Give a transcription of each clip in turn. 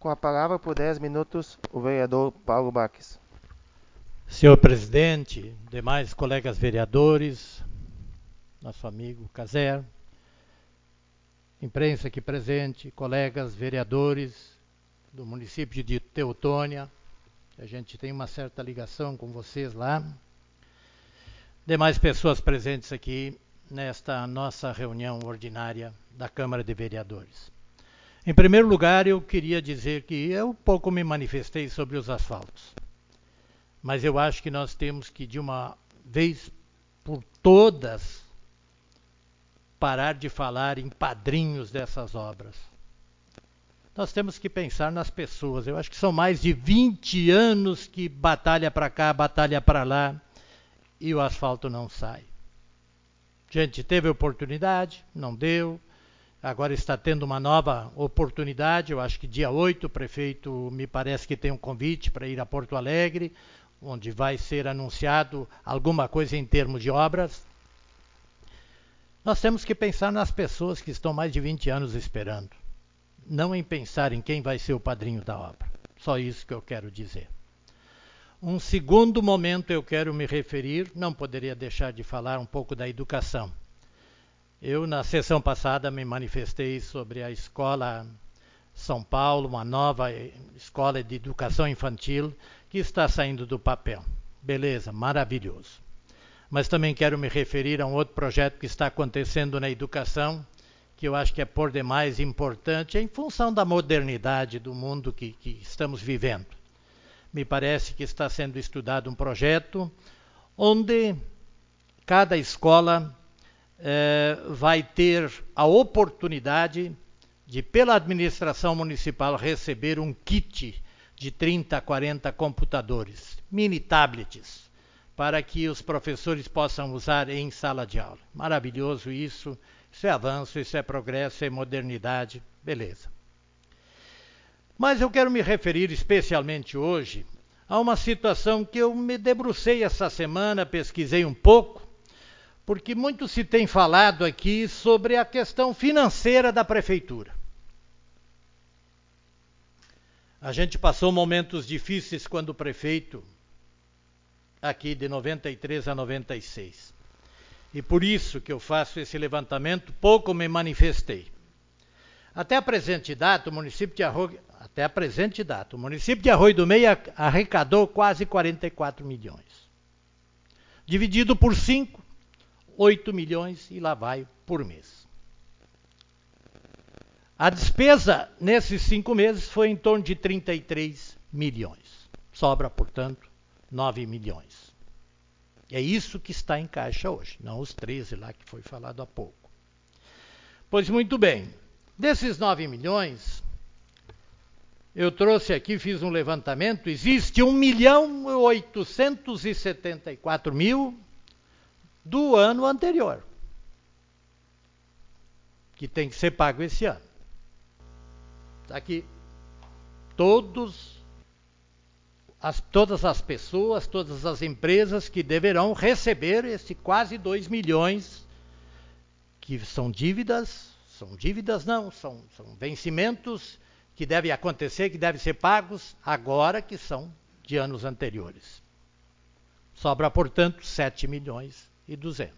Com a palavra por 10 minutos, o vereador Paulo Baques. Senhor presidente, demais colegas vereadores, nosso amigo Caser, imprensa aqui presente, colegas vereadores do município de Teutônia, a gente tem uma certa ligação com vocês lá, demais pessoas presentes aqui nesta nossa reunião ordinária da Câmara de Vereadores. Em primeiro lugar, eu queria dizer que eu pouco me manifestei sobre os asfaltos. Mas eu acho que nós temos que, de uma vez por todas, parar de falar em padrinhos dessas obras. Nós temos que pensar nas pessoas. Eu acho que são mais de 20 anos que batalha para cá, batalha para lá, e o asfalto não sai. A gente teve oportunidade, não deu. Agora está tendo uma nova oportunidade, eu acho que dia 8 o prefeito me parece que tem um convite para ir a Porto Alegre, onde vai ser anunciado alguma coisa em termos de obras. Nós temos que pensar nas pessoas que estão mais de 20 anos esperando, não em pensar em quem vai ser o padrinho da obra. Só isso que eu quero dizer. Um segundo momento eu quero me referir, não poderia deixar de falar um pouco da educação. Eu, na sessão passada, me manifestei sobre a Escola São Paulo, uma nova escola de educação infantil que está saindo do papel. Beleza, maravilhoso. Mas também quero me referir a um outro projeto que está acontecendo na educação, que eu acho que é por demais importante, em função da modernidade do mundo que estamos vivendo. Me parece que está sendo estudado um projeto onde cada escola vai ter a oportunidade de, pela administração municipal, receber um kit de 30 a 40 computadores, mini tablets, para que os professores possam usar em sala de aula. Maravilhoso isso, isso é avanço, isso é progresso, isso é modernidade, beleza. Mas eu quero me referir especialmente hoje a uma situação que eu me debrucei essa semana, pesquisei um pouco, porque muito se tem falado aqui sobre a questão financeira da prefeitura. A gente passou momentos difíceis quando o prefeito, aqui de 93 a 96. E por isso que eu faço esse levantamento, pouco me manifestei. Até a presente data, o município de Arroio do Meio arrecadou quase 44 milhões. Dividido por 5, 8 milhões e lá vai por mês. A despesa nesses 5 meses foi em torno de 33 milhões. Sobra, portanto, 9 milhões. É isso que está em caixa hoje, não os 13 lá que foi falado há pouco. Pois muito bem, desses 9 milhões, eu trouxe aqui, fiz um levantamento, existe 1.874.000 do ano anterior, que tem que ser pago esse ano. Está aqui. Todas as pessoas, todas as empresas que deverão receber esse quase 2 milhões, que são vencimentos que devem acontecer, que devem ser pagos agora, que são de anos anteriores. Sobra, portanto, 7 milhões e 200.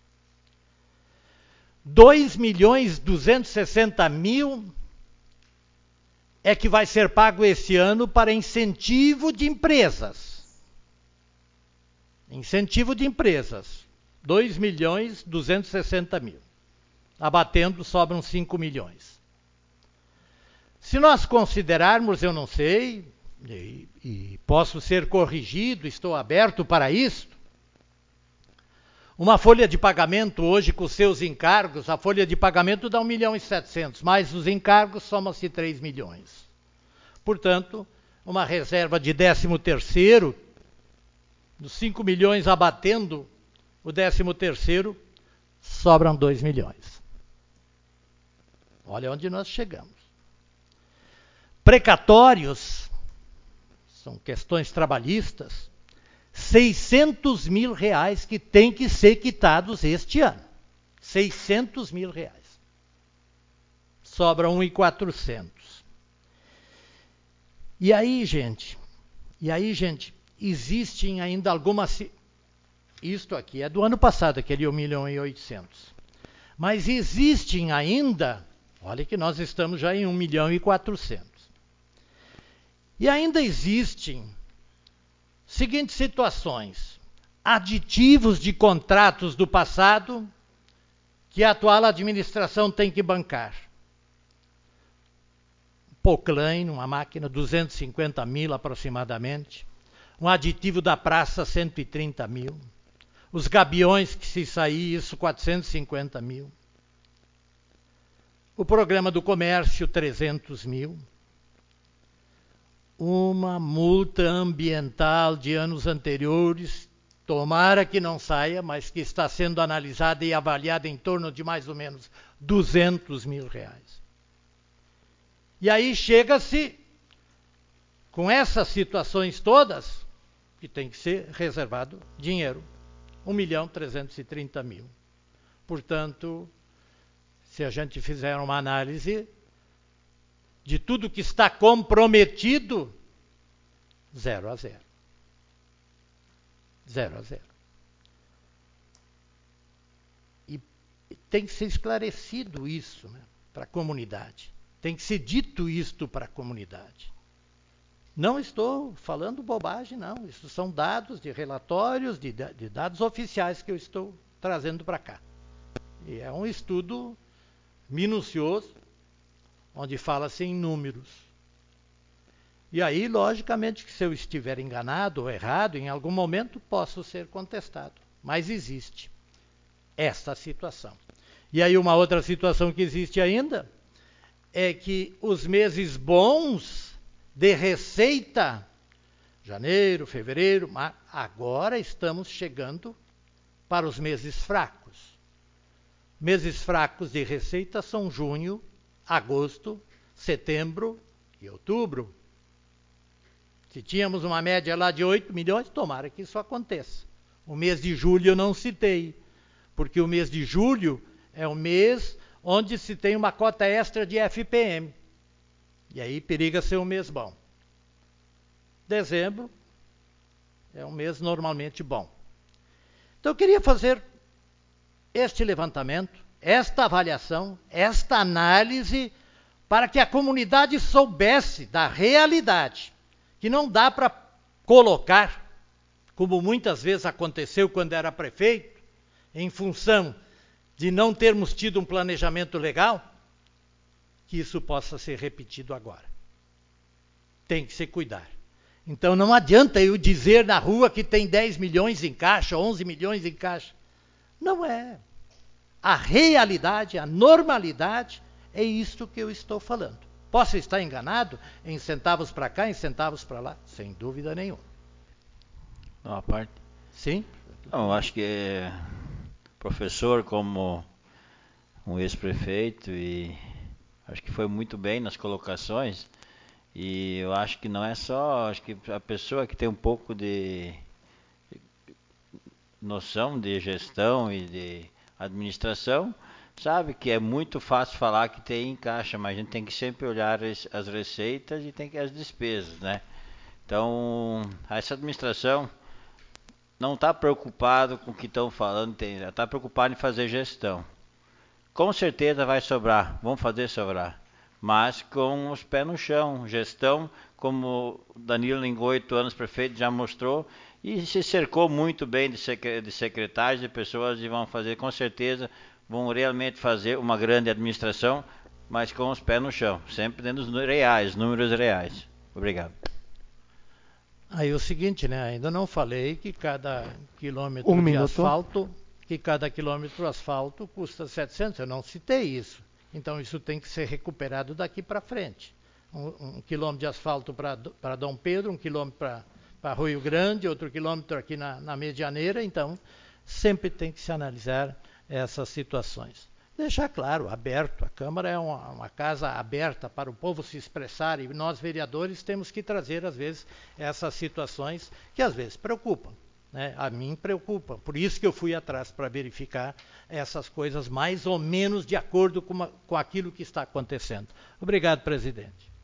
2.260.000 é que vai ser pago esse ano para incentivo de empresas. Incentivo de empresas. 2.260.000. Abatendo, sobram 5 milhões. Se nós considerarmos, eu não sei, e posso ser corrigido, estou aberto para isso, uma folha de pagamento hoje com seus encargos, a folha de pagamento dá 1.700.000, mais os encargos soma-se 3 milhões. Portanto, uma reserva de 13º, dos 5 milhões abatendo o 13º, sobram 2 milhões. Olha onde nós chegamos. Precatórios, são questões trabalhistas, 600 mil reais que tem que ser quitados este ano. 600 mil reais. Sobra 1.400. E aí, gente, existem ainda algumas... Isto aqui é do ano passado, aquele 1.800.000. Mas existem ainda... Olha que nós estamos já em 1.400.000. E ainda existem seguintes situações. Aditivos de contratos do passado que a atual administração tem que bancar. Poclane, uma máquina, 250.000 aproximadamente. Um aditivo da praça, 130.000. Os gabiões que se sair, isso, 450.000. O programa do comércio, 300.000. Uma multa ambiental de anos anteriores, tomara que não saia, mas que está sendo analisada e avaliada em torno de mais ou menos R$200.000. E aí chega-se, com essas situações todas, que tem que ser reservado dinheiro, 1.330.000. Portanto, se a gente fizer uma análise de tudo que está comprometido, 0 a 0. 0 a 0. E tem que ser esclarecido isso, né, para a comunidade. Tem que ser dito isto para a comunidade. Não estou falando bobagem, não. Isso são dados de relatórios, de dados oficiais que eu estou trazendo para cá. E é um estudo minucioso, onde fala-se em números. E aí, logicamente, que se eu estiver enganado ou errado, em algum momento posso ser contestado. Mas existe esta situação. E aí uma outra situação que existe ainda é que os meses bons de receita, janeiro, fevereiro, agora estamos chegando para os meses fracos. Meses fracos de receita são junho, agosto, setembro e outubro. Se tínhamos uma média lá de 8 milhões, tomara que isso aconteça. O mês de julho eu não citei, porque o mês de julho é o mês onde se tem uma cota extra de FPM. E aí periga ser um mês bom. Dezembro é um mês normalmente bom. Então eu queria fazer este levantamento, esta avaliação, esta análise, para que a comunidade soubesse da realidade, que não dá para colocar, como muitas vezes aconteceu quando era prefeito, em função de não termos tido um planejamento legal, que isso possa ser repetido agora. Tem que se cuidar. Então não adianta eu dizer na rua que tem 10 milhões em caixa, 11 milhões em caixa. Não é. A realidade, a normalidade, é isto que eu estou falando. Posso estar enganado em centavos para cá, em centavos para lá? Sem dúvida nenhuma. A parte? Sim? Não, acho que professor como um ex-prefeito e acho que foi muito bem nas colocações e eu acho que não é só, acho que a pessoa que tem um pouco de noção de gestão e de administração sabe que é muito fácil falar que tem em caixa, mas a gente tem que sempre olhar as receitas e tem que as despesas, né? Então, essa administração não está preocupado com o que estão falando, está preocupado em fazer gestão. Com certeza vai sobrar, vamos fazer sobrar, mas com os pés no chão. Gestão, como Danilo em 8 anos prefeito já mostrou, e se cercou muito bem de secretários, de pessoas e vão fazer, com certeza, vão realmente fazer uma grande administração, mas com os pés no chão, sempre dentro dos reais, números reais. Obrigado. Aí o seguinte, né? Ainda não falei que cada quilômetro de asfalto, custa 700. Eu não citei isso. Então isso tem que ser recuperado daqui para frente. Um quilômetro de asfalto para Dom Pedro, um quilômetro para Rio Grande, outro quilômetro aqui na Medianeira. Então sempre tem que se analisar essas situações. Deixar claro, aberto. A Câmara é uma casa aberta para o povo se expressar e nós, vereadores, temos que trazer, às vezes, essas situações que, às vezes, preocupam. Né? A mim preocupa. Por isso que eu fui atrás para verificar essas coisas mais ou menos de acordo com aquilo que está acontecendo. Obrigado, presidente.